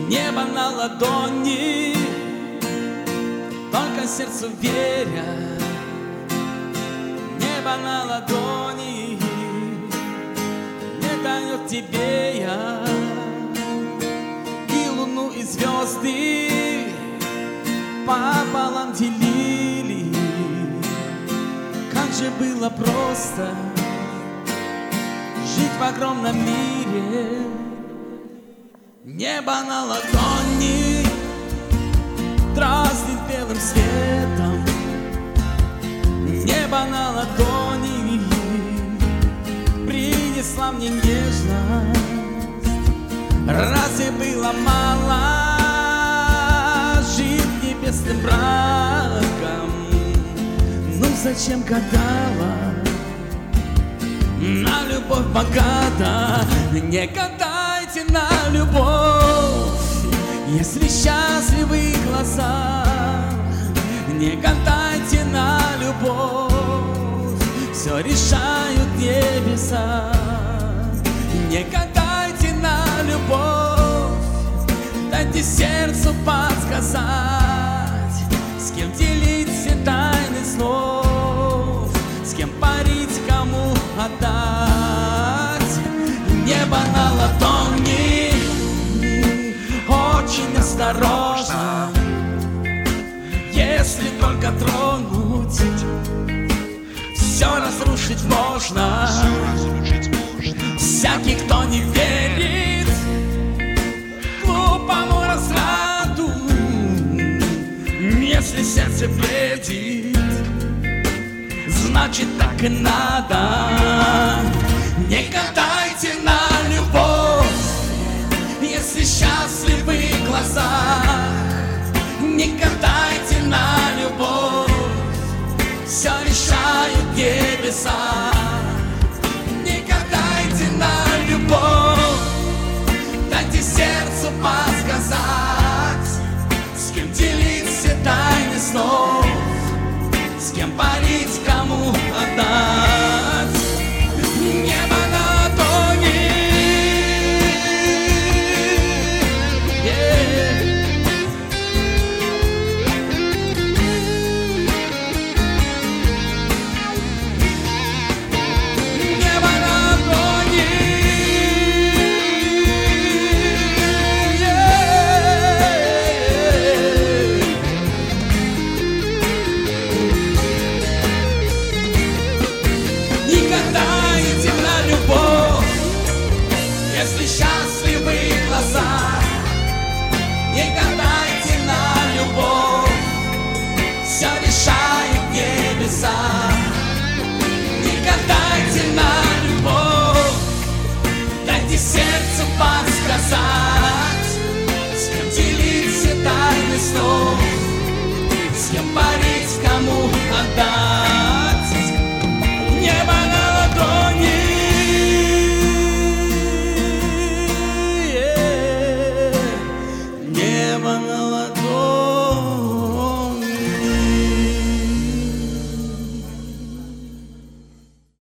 Небо на ладони, только сердцу веря. Небо на ладони, не дает тебе я. И луну, и звезды пополам делили. Как же было просто жить в огромном мире. Небо на ладони дразнит белым светом. Небо на ладони принесла мне нежность. Разве было мало жить небесным браком? Ну зачем гадала на любовь богата? Не гадайте на любовь, если счастливы глаза. Не гадайте на любовь, все решают небеса. Не гадайте на любовь, дайте сердцу подсказать, с кем делить все тайны слов, с кем парить, кому отдать. Небо на ладони, очень осторожно. Если только тронуть, все разрушить можно. Всякий, кто не верит глупому разряду, если сердце бредит, значит так и надо. Не гадайте на любовь, если счастливы глаза. Не гадайте на любовь, все решают небеса. Не гадайте на любовь, дайте сердцу подсказать, с кем делить все тайны снов, с кем парить, кому отдать. Небо на ладони, если счастлив.